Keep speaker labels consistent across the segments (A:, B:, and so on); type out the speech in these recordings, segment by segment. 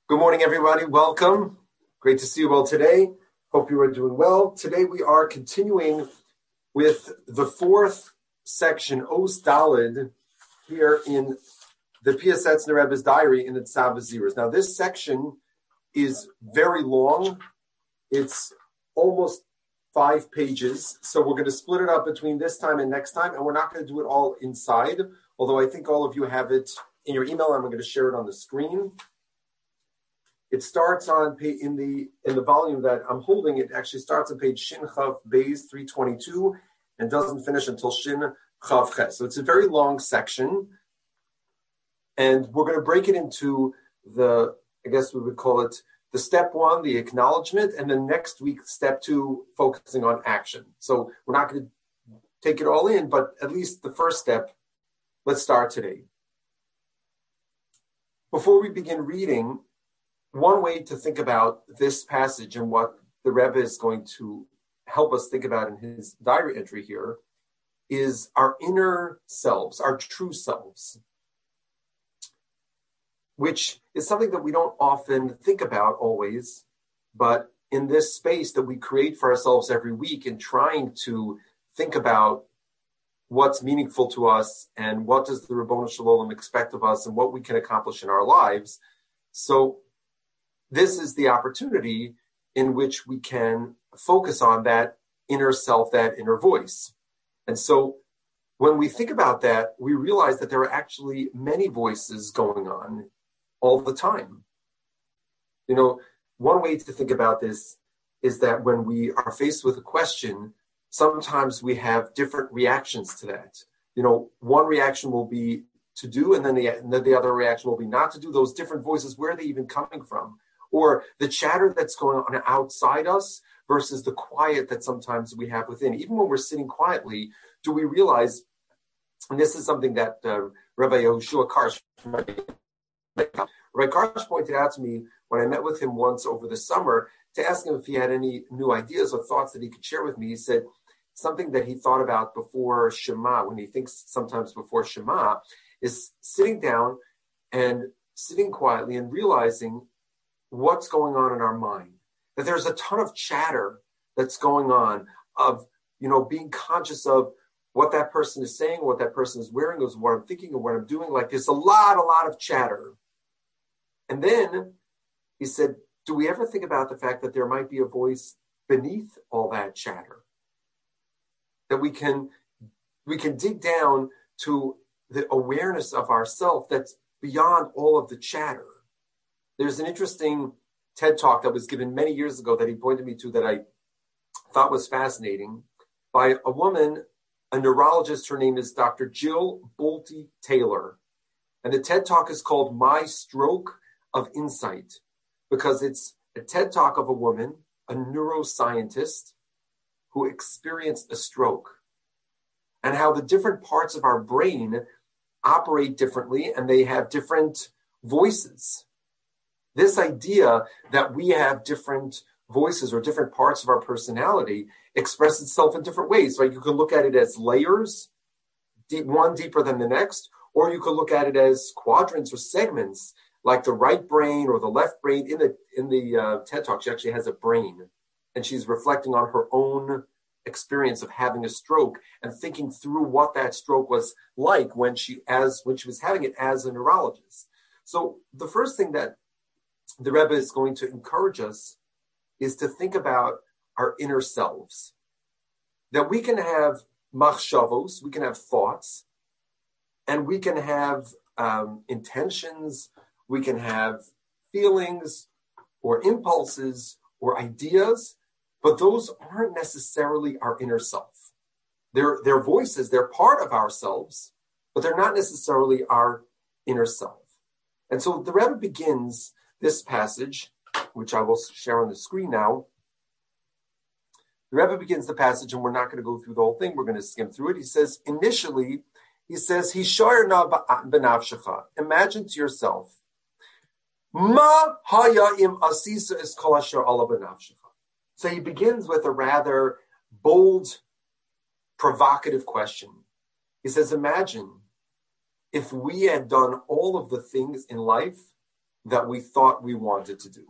A: Good morning, everybody. Welcome. Great to see you all today. Hope you are doing well. Today we are continuing with the fourth section, Os Daled, here in the Pias Etzner Rebbe's diary in the Tzav V'Ziras. Now, this section is very long. It's almost 5 pages. So we're going to split it up between this time and next time, and we're not going to do it all inside, although I think all of you have it in your email, and I'm going to share it on the screen. It starts on in the volume that I'm holding. It actually starts on page Shin Chav Beis 322 and doesn't finish until Shin Chav Ches. So it's a very long section, and we're going to break it into I guess we would call it the step 1, the acknowledgement, and then next week step 2, focusing on action. So we're not going to take it all in, but at least the first step. Let's start today. Before we begin reading, one way to think about this passage and what the Rebbe is going to help us think about in his diary entry here is our inner selves, our true selves, which is something that we don't often think about always, but in this space that we create for ourselves every week in trying to think about what's meaningful to us and what does the Ribbono Shel Olam expect of us and what we can accomplish in our lives. So this is the opportunity in which we can focus on that inner self, that inner voice. And so when we think about that, we realize that there are actually many voices going on all the time. You know, one way to think about this is that when we are faced with a question, sometimes we have different reactions to that. You know, one reaction will be to do, and then the other reaction will be not to do. Those different voices, where are they even coming from? Or the chatter that's going on outside us versus the quiet that sometimes we have within. Even when we're sitting quietly, do we realize, and this is something that Rabbi Yehoshua Karsh, Rabbi Karsh pointed out to me when I met with him once over the summer to ask him if he had any new ideas or thoughts that he could share with me. He said something that he thought about before Shema, when he thinks sometimes before Shema, is sitting down and sitting quietly and realizing what's going on in our mind, that there's a ton of chatter that's going on of, being conscious of what that person is saying, what that person is wearing, is what I'm thinking and what I'm doing. Like there's a lot of chatter. And then he said, do we ever think about the fact that there might be a voice beneath all that chatter? That we can dig down to the awareness of ourself that's beyond all of the chatter. There's an interesting TED Talk that was given many years ago that he pointed me to that I thought was fascinating by a woman, a neurologist. Her name is Dr. Jill Bolte Taylor. And the TED Talk is called My Stroke of Insight because it's a TED Talk of a woman, a neuroscientist who experienced a stroke and how the different parts of our brain operate differently and they have different voices. This idea that we have different voices or different parts of our personality express itself in different ways. Right? You can look at it as layers, one deeper than the next, or you could look at it as quadrants or segments, like the right brain or the left brain. In the TED Talk, she actually has a brain, and she's reflecting on her own experience of having a stroke and thinking through what that stroke was like when she was having it as a neurologist. So the first thing that the Rebbe is going to encourage us is to think about our inner selves. That we can have machshavos, we can have thoughts, and we can have intentions, we can have feelings or impulses or ideas, but those aren't necessarily our inner self. They're voices, they're part of ourselves, but they're not necessarily our inner self. And so the Rebbe begins this passage, which I will share on the screen now. The Rebbe begins the passage, and we're not going to go through the whole thing. We're going to skim through it. He says, Hishoyer na b'nafshecha. Imagine to yourself, Ma haya im asisa es kol asher ala b'nafshecha. So he begins with a rather bold, provocative question. He says, imagine if we had done all of the things in life that we thought we wanted to do.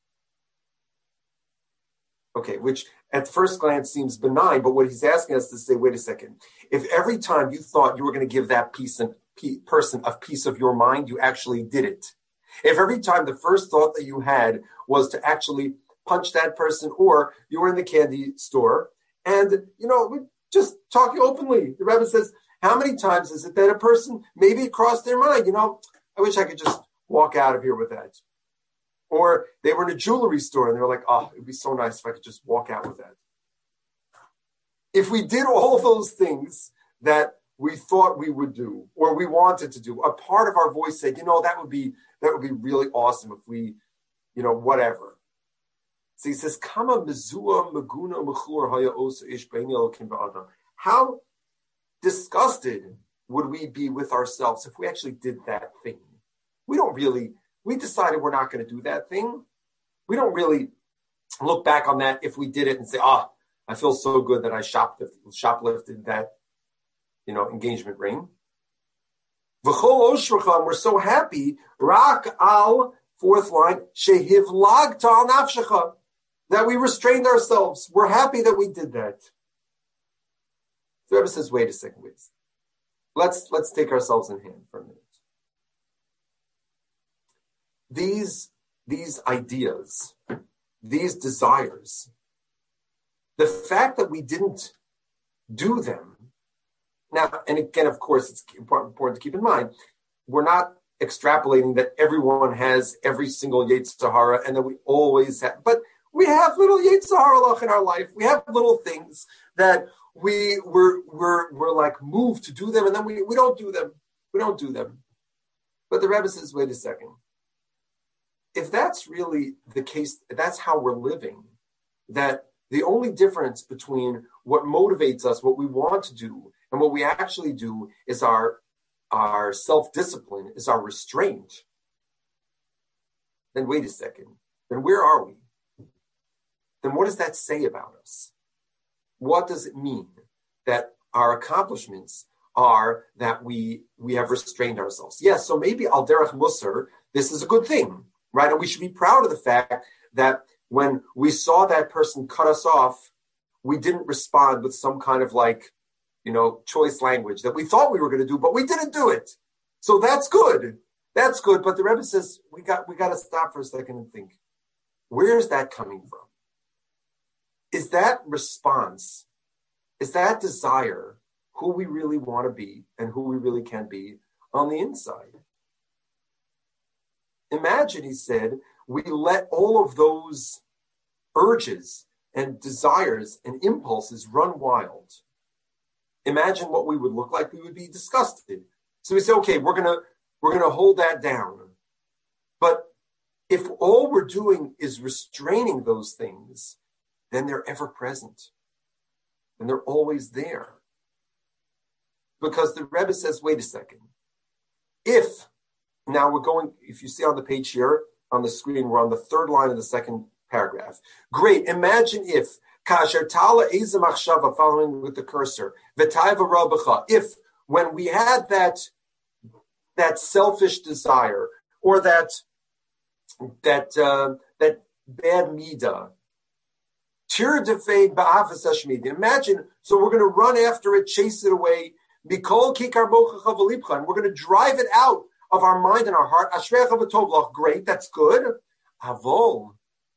A: Okay, which at first glance seems benign, but what he's asking us to say, wait a second, if every time you thought you were going to give that person a piece of your mind, you actually did it. If every time the first thought that you had was to actually punch that person, or you were in the candy store and, just talking openly, the Rebbe says, how many times is it that a person, maybe it crossed their mind, I wish I could just walk out of here with that. Or they were in a jewelry store and they were like, oh, it'd be so nice if I could just walk out with that. If we did all those things that we thought we would do or we wanted to do, a part of our voice said, that would be really awesome if we, whatever. So he says, Kama mezua maguna mechur haya osa ish beini elokim ba'adam. How disgusted would we be with ourselves if we actually did that thing? We decided we're not going to do that thing. We don't really look back on that if we did it and say, I feel so good that I shoplifted that, engagement ring. V'chol oshrechem, we're so happy, rak al, fourth line, shehivlagta al nafshecha, that we restrained ourselves. We're happy that we did that. The Rebbe says, wait a second, please. Let's take ourselves in hand for a minute. These ideas, these desires, the fact that we didn't do them. Now, and again, of course, it's important to keep in mind, we're not extrapolating that everyone has every single Yetzer Hara and that we always have, but we have little Yetzer Hara in our life. We have little things that we're like moved to do them, and then we don't do them. We don't do them. But the Rebbe says, wait a second. If that's really the case, that's how we're living, that the only difference between what motivates us, what we want to do, and what we actually do is our self-discipline, is our restraint, then wait a second. Then where are we? Then what does that say about us? What does it mean that our accomplishments are that we have restrained ourselves? Yes, so maybe al derech musar, this is a good thing, right? And we should be proud of the fact that when we saw that person cut us off, we didn't respond with some kind of choice language that we thought we were going to do, but we didn't do it. So that's good. That's good. But the Rebbe says we got to stop for a second and think, where's that coming from? Is that response, is that desire who we really want to be and who we really can be on the inside? Imagine, he said, we let all of those urges and desires and impulses run wild. Imagine what we would look like. We would be disgusted. So we say, okay, we're gonna hold that down. But if all we're doing is restraining those things, then they're ever present. And they're always there. Because the Rebbe says, wait a second. If you see on the page here, on the screen, we're on the third line of the second paragraph. Great. Imagine if, kasher tala eze machshava, following with the cursor, v'taiva rabacha, if when we had that selfish desire, or that bad midah, imagine, so we're going to run after it, chase it away, and we're going to drive it out of our mind and our heart. Great, that's good. But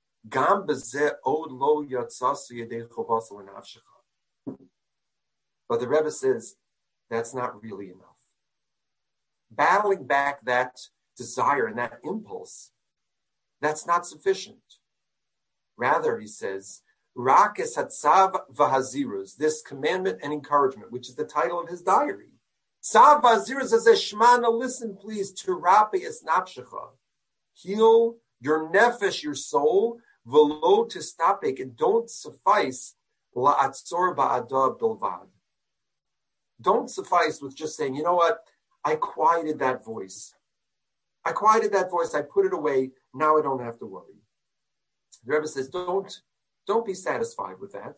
A: the Rebbe says that's not really enough. Battling back that desire and that impulse, that's not sufficient. Rather, he says, Rakes hatzav v'hazirus, this commandment and encouragement, which is the title of his diary. Tzav v'hazirus says, Shmana, listen please, to rape es nafshecha, heal your nefesh, your soul, v'lo tistapek, and don't suffice la'atzor ba'ada bilvad. Don't suffice with just saying, you know what, I quieted that voice. I put it away, now I don't have to worry. The Rebbe says, don't be satisfied with that.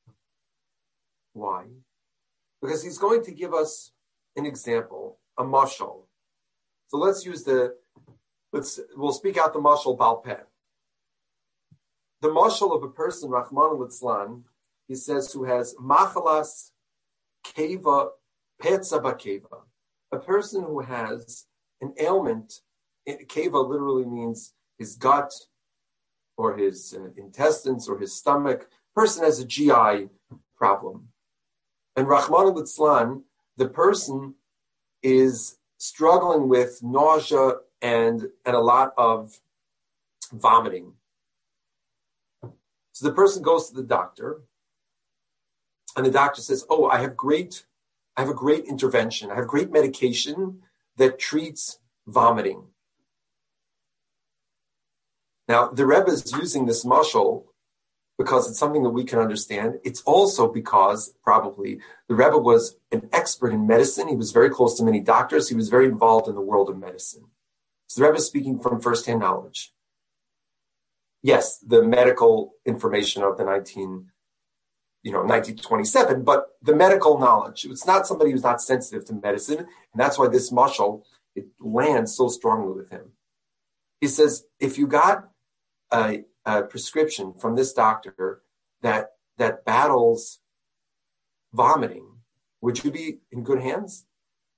A: Why? Because he's going to give us an example, a mashal. So let's use the We'll speak out the mashal Baal Peh. The mashal of a person, Rahman Litzlan, he says, who has machalas keva petza bakeva, a person who has an ailment. Keva literally means his gut or his intestines or his stomach. Person has a GI problem. And Rahman Litzlan, the person is struggling with nausea and a lot of vomiting. So the person goes to the doctor, and the doctor says, "Oh, I have a great intervention. I have great medication that treats vomiting." Now, the Rebbe is using this mashal because it's something that we can understand. It's also because probably the Rebbe was an expert in medicine. He was very close to many doctors. He was very involved in the world of medicine. So the Rebbe is speaking from firsthand knowledge. Yes, the medical information of the 1927, but the medical knowledge. It's not somebody who's not sensitive to medicine, and that's why this mashal, it lands so strongly with him. He says, if you got a prescription from this doctor that battles vomiting, would you be in good hands?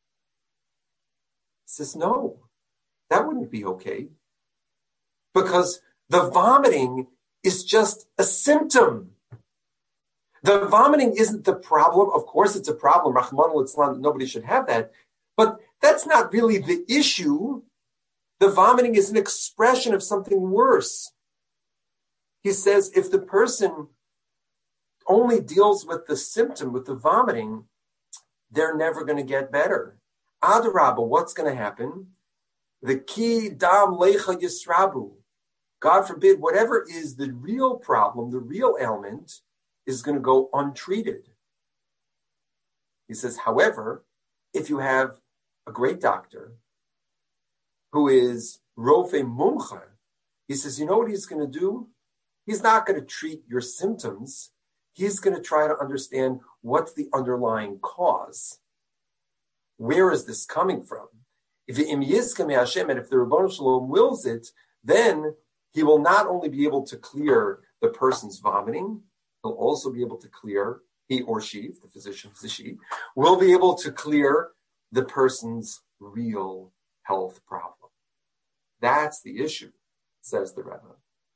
A: He says, no, that wouldn't be okay. Because the vomiting is just a symptom. The vomiting isn't the problem. Of course, it's a problem. Rahman al-Islam, nobody should have that. But that's not really the issue. The vomiting is an expression of something worse. He says if the person only deals with the symptom, with the vomiting, they're never going to get better. Adarabba, what's going to happen? The ki dam lecha yisrabu. God forbid, whatever is the real problem, the real ailment, is going to go untreated. He says, however, if you have a great doctor who is rofe mumcha, he says, you know what he's going to do? He's not going to treat your symptoms. He's going to try to understand what's the underlying cause. Where is this coming from? If the Hashem, and if the Ribono Shel Olam wills it, then he will not only be able to clear the person's vomiting, he'll also be able to clear, he or she, if the physician is a she, will be able to clear the person's real health problem. That's the issue, says the Rebbe.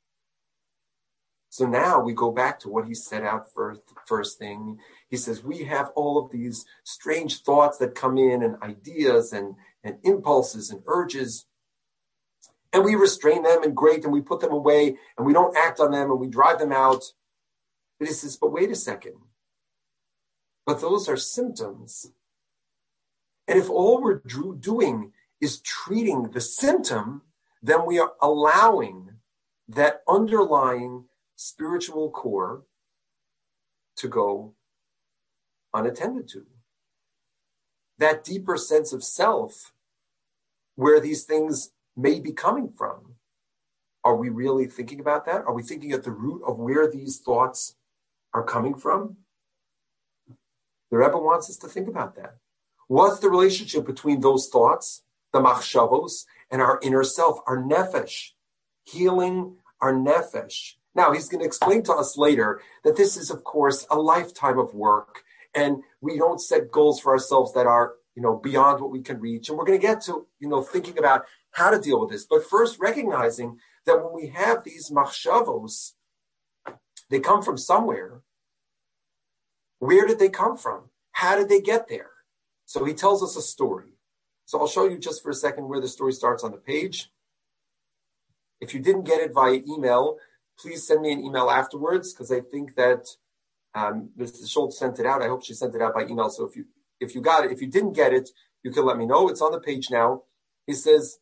A: So now we go back to what he set out first thing. He says, we have all of these strange thoughts that come in and ideas and impulses and urges. And we restrain them and we put them away and we don't act on them and we drive them out. But he says, but wait a second. But those are symptoms. And if all we're doing is treating the symptom, then we are allowing that underlying spiritual core to go unattended to. That deeper sense of self where these things may be coming from. Are we really thinking about that? Are we thinking at the root of where these thoughts are coming from? The Rebbe wants us to think about that. What's the relationship between those thoughts, the machshavos, and our inner self, our nefesh, healing our nefesh? Now, he's going to explain to us later that this is, of course, a lifetime of work, and we don't set goals for ourselves that are, beyond what we can reach. And we're going to get to, thinking about how to deal with this. But first, recognizing that when we have these machshavos, they come from somewhere. Where did they come from? How did they get there? So he tells us a story. So I'll show you just for a second where the story starts on the page. If you didn't get it via email, please send me an email afterwards, because I think that Mrs. Schultz sent it out. I hope she sent it out by email. So if you got it, if you didn't get it, you can let me know. It's on the page now. He says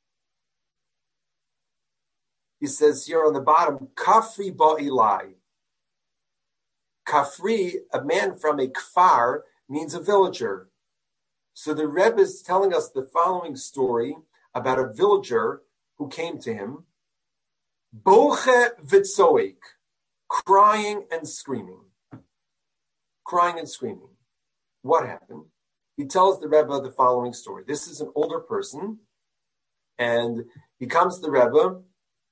A: here on the bottom, Kafri Ba'ilai. Kafri, a man from a kfar, means a villager. So the Rebbe is telling us the following story about a villager who came to him. Boche v'tzoik, crying and screaming. Crying and screaming. What happened? He tells the Rebbe the following story. This is an older person, and He comes to the Rebbe.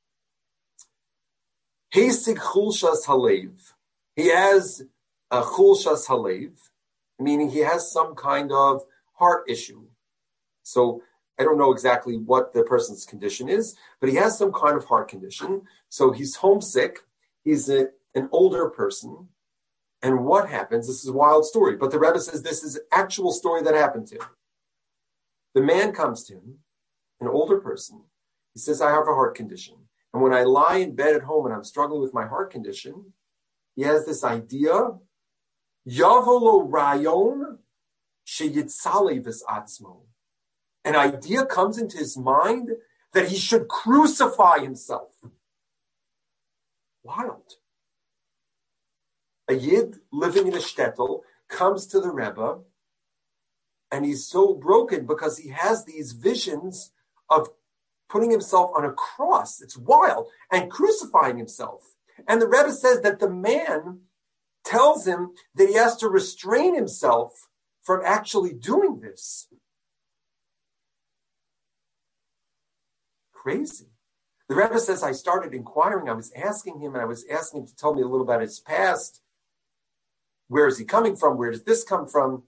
A: Hasig chulshas halev. He has a chulshas halev, meaning he has some kind of heart issue. So I don't know exactly what the person's condition is, but he has some kind of heart condition. So he's homesick. He's an older person. And what happens? This is a wild story, but the Rebbe says this is an actual story that happened to him. The man comes to him, an older person. He says, I have a heart condition. And when I lie in bed at home and I'm struggling with my heart condition, he has this idea, Yavolo rayon sheyitzale v'atzmo. An idea comes into his mind that he should crucify himself. Wild. A yid living in a shtetl comes to the Rebbe, and he's so broken because he has these visions of putting himself on a cross. It's wild. And crucifying himself. And the Rebbe says that the man tells him that he has to restrain himself from actually doing this. Crazy. The Rebbe says, I started inquiring. I was asking him to tell me a little about his past. Where is he coming from? Where does this come from?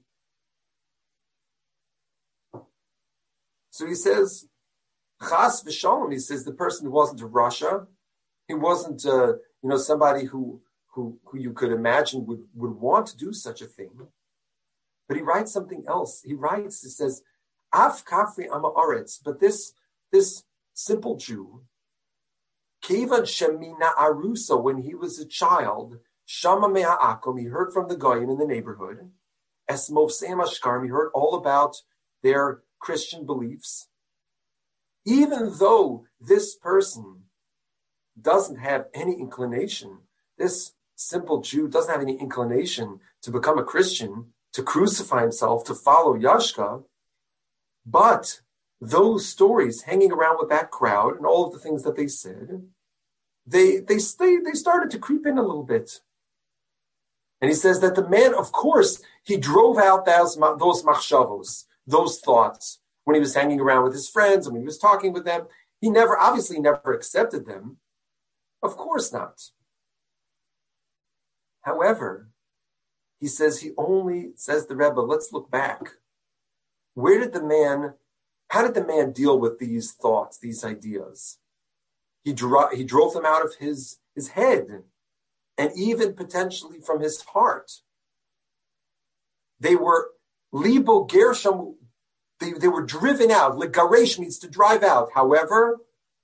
A: So he says, Chas v'shalom, he says the person who wasn't a Russia, he wasn't somebody who you could imagine would want to do such a thing. But he writes something else. He says, Af kafri ama aretz, but this simple Jew, Kevan shemina arusa, when he was a child, Shama mea akom, he heard from the goyim in the neighborhood, Es mofseim ashkarim, he heard all about their Christian beliefs. Even though this person doesn't have any inclination, this simple Jew doesn't have any inclination to become a Christian, to crucify himself, to follow Yashka, but those stories hanging around with that crowd and all of the things that they said, they started to creep in a little bit. And he says that the man, of course, he drove out those machshavos, those thoughts, when he was hanging around with his friends and when he was talking with them. He obviously never accepted them. Of course not. However, he says the Rebbe, let's look back. How did the man deal with these thoughts, these ideas? He drove them out of his head and even potentially from his heart. They were libo gersham. They were driven out. Legaresh means to drive out. However,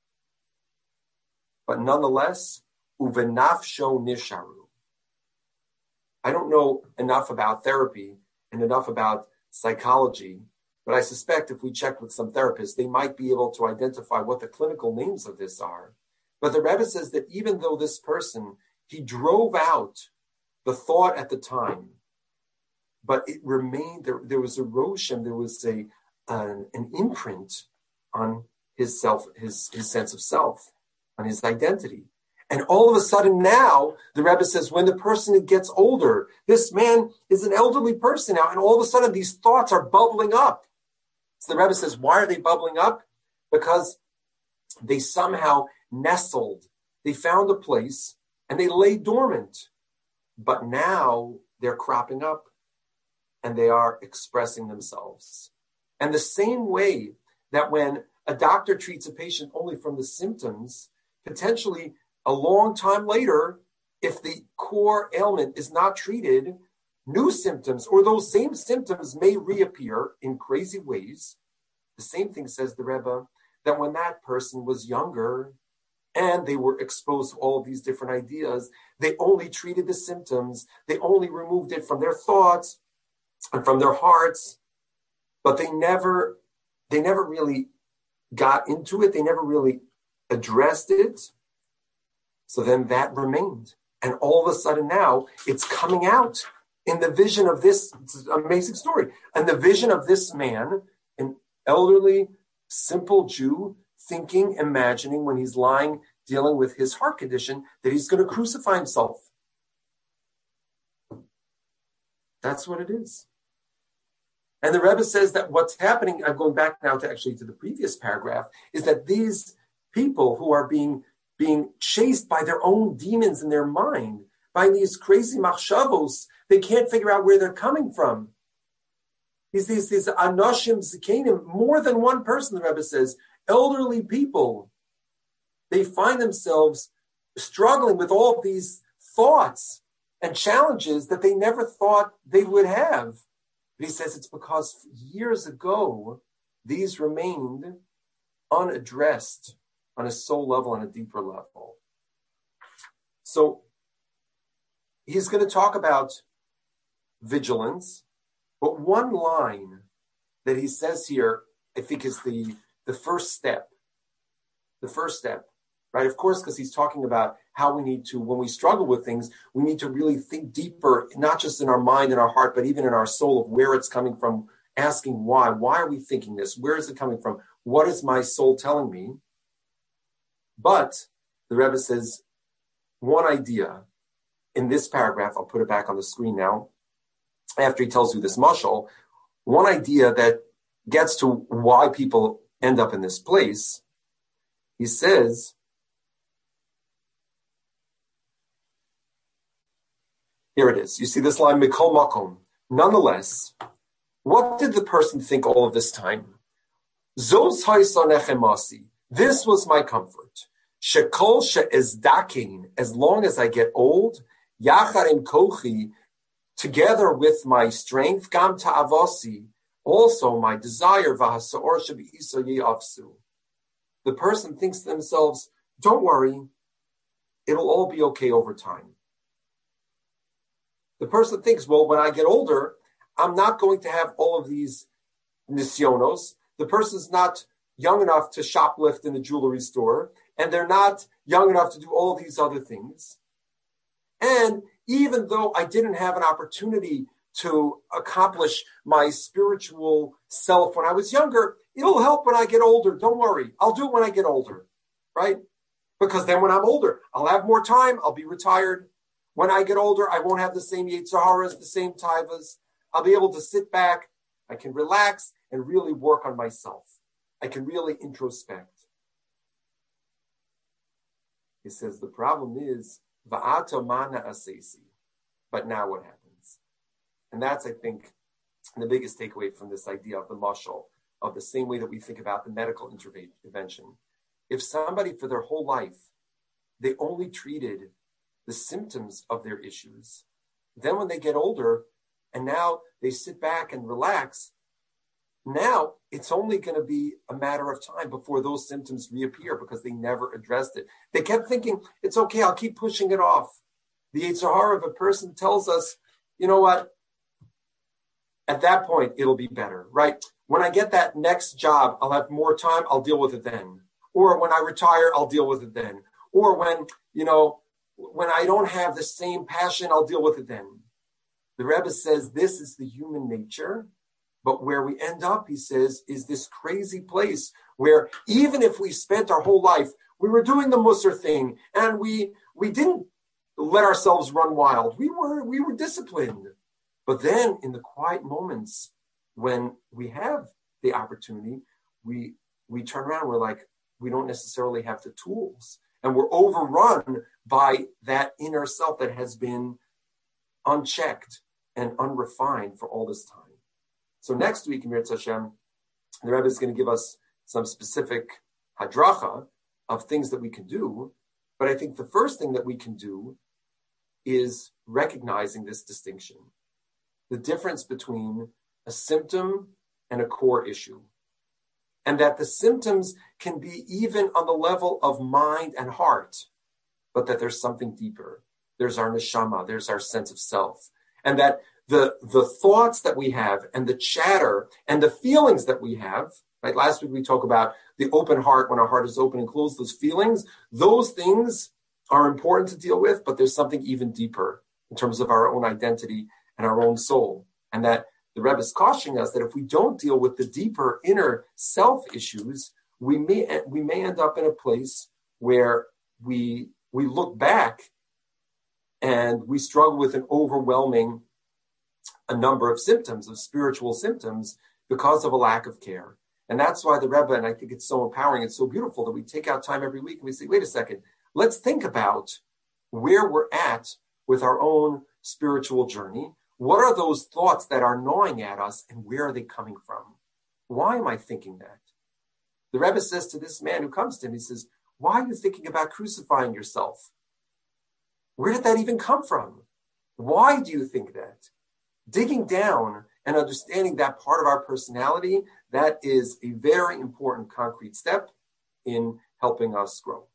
A: but nonetheless, uvenafsho nisharu. I don't know enough about therapy and enough about psychology, but I suspect if we checked with some therapists, they might be able to identify what the clinical names of this are. But the Rebbe says that even though this person, he drove out the thought at the time, but it remained, there was a roshem, there was an imprint on his self, his sense of self, on his identity. And all of a sudden now, the Rebbe says, when the person gets older, this man is an elderly person now, and all of a sudden these thoughts are bubbling up. So the Rebbe says, why are they bubbling up? Because they somehow nestled. They found a place and they lay dormant. But now they're cropping up and they are expressing themselves. And the same way that when a doctor treats a patient only from the symptoms, potentially a long time later, if the core ailment is not treated, new symptoms or those same symptoms may reappear in crazy ways. The same thing says the Rebbe, that when that person was younger and they were exposed to all of these different ideas, they only treated the symptoms, they only removed it from their thoughts and from their hearts, but they never really got into it, they never really addressed it. So then that remained. And all of a sudden now, it's coming out in the vision of this, it's an amazing story, and the vision of this man, an elderly, simple Jew, thinking, imagining when he's lying, dealing with his heart condition, that he's going to crucify himself. That's what it is. And the Rebbe says that what's happening, I'm going back now to the previous paragraph, is that these people who are being chased by their own demons in their mind, by these crazy machshavos. They can't figure out where they're coming from. These anoshim zikenim, more than one person, the Rebbe says, elderly people, they find themselves struggling with all of these thoughts and challenges that they never thought they would have. But he says it's because years ago, these remained unaddressed on a soul level, on a deeper level. So he's going to talk about vigilance, but one line that he says here, I think, is the first step. The first step, right? Of course, because he's talking about how we need to, when we struggle with things, we need to really think deeper, not just in our mind and our heart, but even in our soul, of where it's coming from, asking why. Why are we thinking this? Where is it coming from? What is my soul telling me? But the Rebbe says one idea in this paragraph, I'll put it back on the screen now, after he tells you this mashal, one idea that gets to why people end up in this place. He says, here it is. You see this line, Mikol Makom. Nonetheless, what did the person think all of this time? Zos haisonechemasi. This was my comfort. Shekol she'ezdakin. As long as I get old, yacharim kochi, together with my strength, gam ta'avasi, also my desire, v'hasaor shebe'iso ye'afsu. The person thinks to themselves, don't worry, it'll all be okay over time. The person thinks, well, when I get older, I'm not going to have all of these nisyonos. The person's not young enough to shoplift in the jewelry store, and they're not young enough to do all these other things. And even though I didn't have an opportunity to accomplish my spiritual self when I was younger, it'll help when I get older. Don't worry. I'll do it when I get older, right? Because then when I'm older, I'll have more time. I'll be retired. When I get older, I won't have the same Yetzaharas, the same taivas. I'll be able to sit back. I can relax and really work on myself. I can really introspect. He says the problem is, va'ato mana asesi. But now what happens? And that's, I think, the biggest takeaway from this idea of the mashal, of the same way that we think about the medical intervention. If somebody for their whole life, they only treated the symptoms of their issues, then when they get older and now they sit back and relax, now it's only going to be a matter of time before those symptoms reappear because they never addressed it. They kept thinking, it's okay, I'll keep pushing it off. The Yetzer of a person tells us, you know what? At that point, it'll be better, right? When I get that next job, I'll have more time, I'll deal with it then. Or when I retire, I'll deal with it then. Or when I don't have the same passion, I'll deal with it then. The Rebbe says this is the human nature, but where we end up, he says, is this crazy place where even if we spent our whole life, we were doing the Musar thing, and we didn't let ourselves run wild. We were disciplined. But then in the quiet moments when we have the opportunity, we turn around, we're like, we don't necessarily have the tools. And we're overrun by that inner self that has been unchecked and unrefined for all this time. So next week in Mirz Hashem, the Rebbe is going to give us some specific hadracha of things that we can do. But I think the first thing that we can do is recognizing this distinction, the difference between a symptom and a core issue. And that the symptoms can be even on the level of mind and heart, but that there's something deeper. There's our neshama, there's our sense of self. And that the thoughts that we have and the chatter and the feelings that we have, right? Last week we talked about the open heart, when our heart is open and closed, those things are important to deal with, but there's something even deeper in terms of our own identity and our own soul. And that the Rebbe is cautioning us that if we don't deal with the deeper inner self issues, we may end up in a place where we look back and we struggle with an overwhelming a number of symptoms, of spiritual symptoms, because of a lack of care. And that's why the Rebbe, and I think it's so empowering, it's so beautiful that we take out time every week and we say, wait a second, let's think about where we're at with our own spiritual journey. What are those thoughts that are gnawing at us, and where are they coming from? Why am I thinking that? The Rebbe says to this man who comes to him, he says, why are you thinking about crucifying yourself? Where did that even come from? Why do you think that? Digging down and understanding that part of our personality, that is a very important concrete step in helping us grow.